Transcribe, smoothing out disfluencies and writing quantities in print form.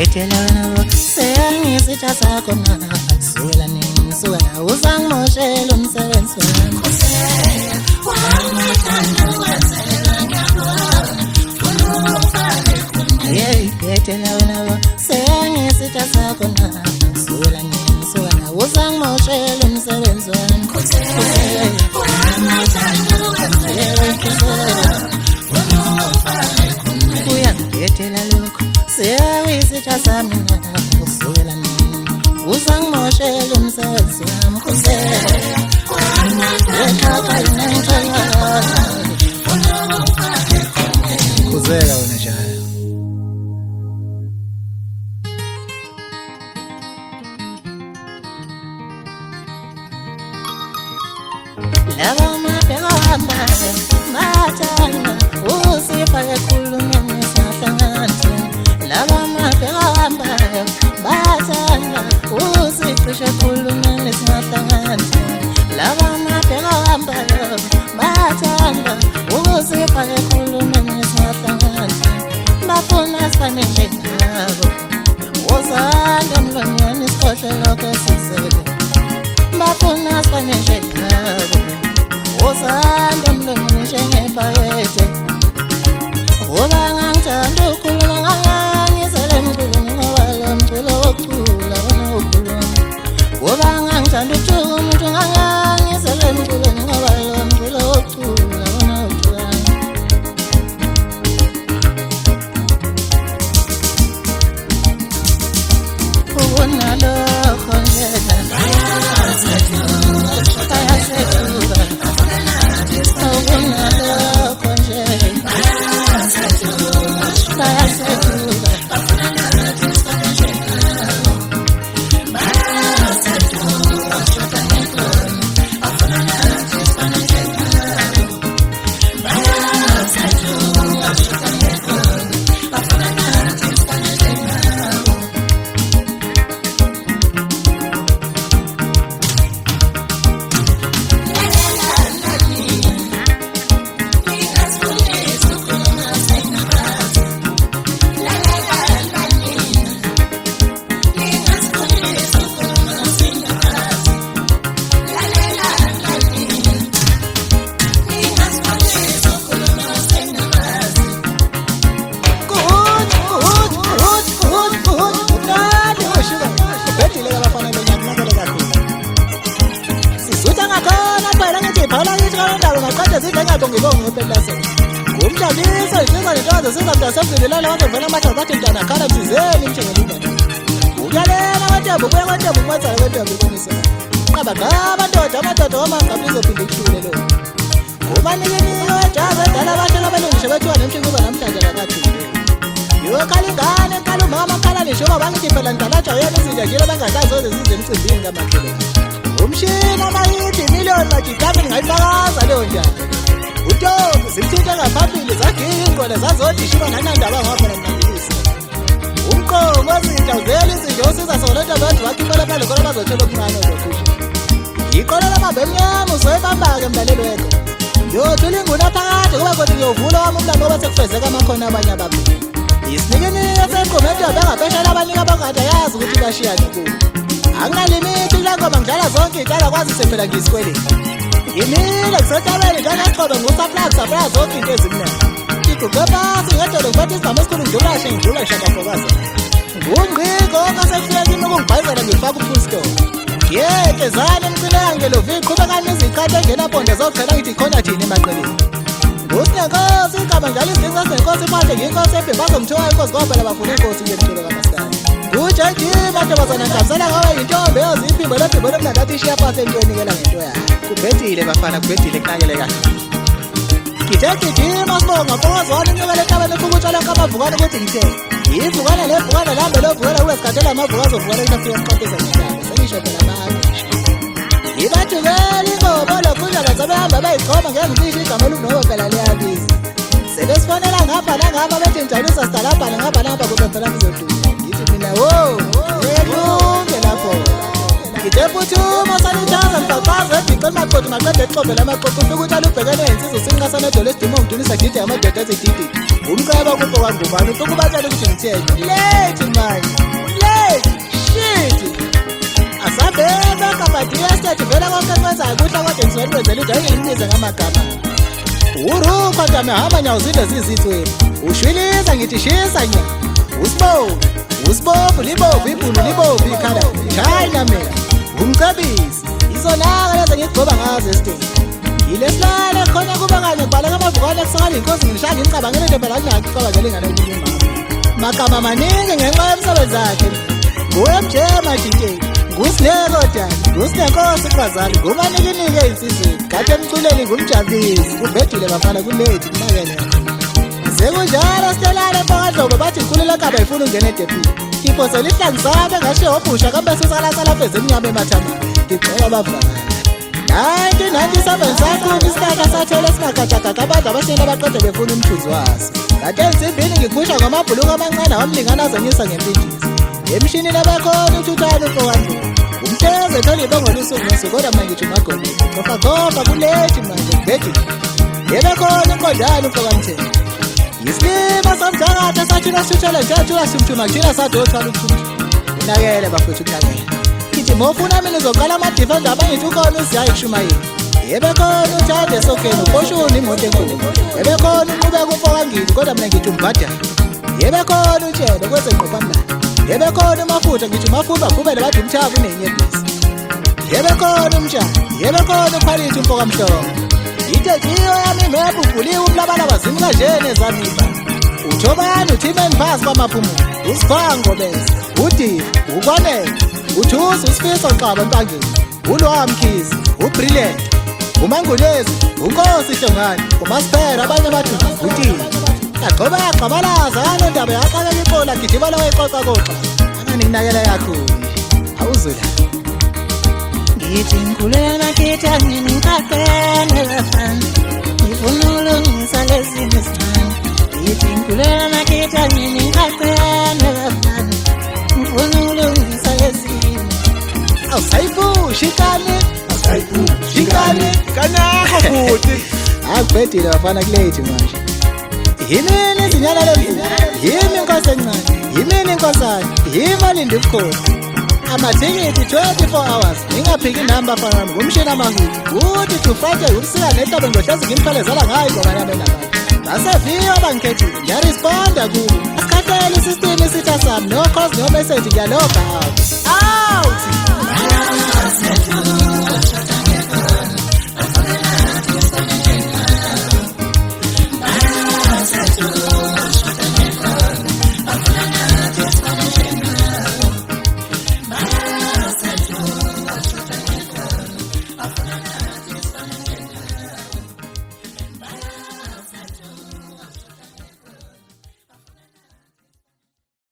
Ngetelana sengizitha sakho mama suela nisuela uzangimoshela umsebenzi wami kusela wangithanda wenzela ngiyabona funa ufane kunye ngetelana sengizitha sakho mama suela nisuela uzangimoshela umsebenzi wami kusela wangithanda wenzela ngiyabona funa ufane kunye uyangigetelana siyawizitha sami usuela mina uzangimoshela umsebenzi wami kusela kuzeka wena njalo laba mabheka hambayo bathanda usifake ekhulumeni siyahlangana laba mabheka hambayo bathanda usicishe ekhulumeni siyahlangana laba mabheka hambayo bathanda usifake ekhulumeni siyahlangana bafuna sifane njengabo wozanda mlonyeni sikhohle lokho sisele bafuna sifane njengabo wozanda mlonyeni njengebhayede ngoba ngangithanda ukukhuluma ngangizele emculweni ngoba lo mculo wokucula wona ukhuluma ngoba ngangithanda ukujuka umuntu ngangizele emculweni ngoba lo mculo wokucula wona ucula ubona lokho njena bayasethuka ubona lokho njena umjabisa ihlisa njengazo singamntasabuzilala wazovela amajazi athi mntana khala mthizeni mthengelingane uyalela amatembu kuya amatembu kumatsala kwetembu kunisela qabagqaba amadoda wamagqaba izophinda ikuhlule lo umanikiniyo ejazi edala abahlela abalungishe bethiwa nemhlikuza namhlanje kakathile yokhala ingane khala umama khala nishoba bangithi phela ndalatsha uyena izinja njelo bangasazoze zize emcimbini kamakhelwane umshini amayithi miliyoni majigami ngayifakaza leyo njalo uTomi zimthinte ngaphambili zagiya ingqondo zazothi shiba nanandaba ngaphela mnandisi umqongo wezinja uzela izinja usiza solenta abantu wakhiphela phandle khona bazotshela okuncane ozokhusha iqolo lamabemnyama uzoyibamba-ke mlalelo wekho yothula inguna phakathi kuba kodwa ngiyovula wami umlando ngoba sekufezeka amakhona abanye ababili isinikiniyo senqumedwa bengapheshela abanika abangade yazi ukuthi bashiyane kubo akunalimithi kula ngoba ngidlala zonke iy'tala kwazise phela ngiyisikweleni yimile kusetabeni njengeqhobe ngusaplak zonke into ezimnandi iguqe phasi ngedolo ngiphatha isigama esikhulu ngidlulashe ngidlula shakafokaza ngungqiko ongasekufika kimi ukungibhayizela ngifaka ufull stop yekezane emcine yangelovi iqhubekani izikhathi engenaponde zokuthela ngithi khona thini emaqeleni ngusinenkosi igama njalo izinto ezinenkosi manje ngiyinkosi ebhembazo mthiwa inkosi ngoba phela bafuna inkosi nje mthulo kamasikane kujejima ntombazana ngihambisela ngawe yintombi eyoziphimbo lephimbo lomnandi athi ishiya phasi entwenikela ngento yakhe kubhedile bafana kubhedile kunakele kahle gijima sibonga mfokozwane unyukele etabeni ephukutshela nkamavukane ukuthi ngithele yivukane levukane lambe lovukane kube sikhathela amavuka azovukane isafika siqaphiza ngehlanga sengisho phela maamisha ibathukela ingobo lokhunjana sebehamba bayigqoma ngeke ngicishe igama olunobo phela liyabiza sebesifonela ngapha nangapha bethi njabulisa sidalabhane ngapha nangapha kuze phela ngizoduza ngithi mina wo elunge lapho ngidephuthuma sanithaza ngibaqaze maxoxe maqoqo maqede exobe lamaqoqo ukuthi alubhekene insizwe sinqasana edolo esidimo ngidunisa gidi amadoda ezididi umqaba kupho kwangubani ukubatshela ukuthi ngitheke late manje late shit asabeba kabadiya state vela konke kwenzayo kuhla kodwa ngizolwenzela into engiyimize ngamagama urukho dame hamba nyawo zinde zizithweni ushwiliza ngithi shisa nya usibovu libovu ibhulu libovu ikhala china mina umcebisi izonaka leza ngigcoba ngazo esiteni yilesilale khona kuba kanye ngibhaleka amavukane kusakala inkosi ngishaya ngicabangele into phela ngiyaki cabangele ingane yini magama maningi ngenxa yomsebenzi wakhe nguye mjema DJ ngusineko dani ngusinenkosi kubazali ngumanikinike insizweni kade emculeni ngumjabulisi kubhedile bafana kulate kunakele sekunjalo sihlelane phakadlobo bathi iculile kaba ifuna ungena edepini iphosela ihlangisabe ngashe obusha kambe sisala feze emnyama emathamba ngicela abavakali 1997 sakhona isitaka sathela singagagagaga abantu abashela abaqede befuna umthuzi waso kade ensimbini ngikhusha ngamabhuluku amancane wamlingana azonyisa ngempintshisi emshinini abekhona uthuthana ufokanduku umtheze thola ibongo lusuku nesuku kodwa mna ngithi ungagomela gofa kulate manje kubhedile yebekhona inqondane ufokamthela isilima somthakathi sathina sithele njengathula simthuma kuthina sadothwala uthuma unakele bafethu unakele kithi mofuna mina uzoqala amadifenda abangithi ukhona uziyayo kushumayini yebekhona uthande sokeni ufoshuni imoto enkulu yebekhona uqhubeka umfokangili kodwa mina ngithi umbhadala yebekhona utshelo kweze ngqophamlando yebekhona umafutha ngithi umafutha kubele bathi umthavu unenyebhisi yebekhona umtshana yebekhona uphalithi umfokamhlongo itejiyo yami mebuvuliwe umlabalaba zimkajene zamiba uthobani uthimeni phasi kwamaphumulo usiphango bese udiva ukwanele uthusi usifiso xaba ntangeni ulwamkhizi ubrilliant umangulezi unkosi hlongane umasipera abanye bathi udiva agcoba yagqabalaza yalo ndaba yaqabeka ipola gijima lawa iqoqa koqa anganinakela yakho awuzula ngithi ngikulela kithi anginiqaqene bafana ngifuna ulungisa lezi zinto ngithi ngikulela kithi anginiqaqene bafana ngifuna ulungisa lezi awusayipushikane kanakho futhi akubhedile bafana kulate manje yimini izinyana lemvula yimi inkosi encane yimini inkosana yimalindi ubukhosi amathikithi 24 hours ngingaphiki inamba fana ngumshini amahulu uthi to Friday ubusika nehlabo ngohlazi ngimphelezela ngayo ngoba yami nabantu baseviyo bangikhethile ngiyaresponda kubo asikhathele isystem isitha sami no calls no message ngiyaloga out